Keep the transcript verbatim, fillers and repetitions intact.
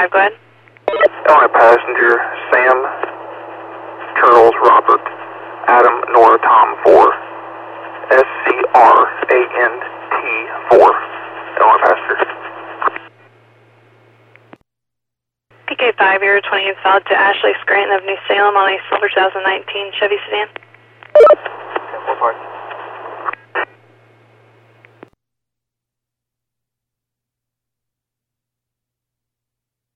five, go ahead. On a passenger, Sam, Charles, Robert, Adam, Nora, Tom, four. S C R A N T four. On a passenger. P K five, you're twenty-eight south to Ashley Scranton of New Salem on a silver two thousand nineteen Chevy sedan. ten four five.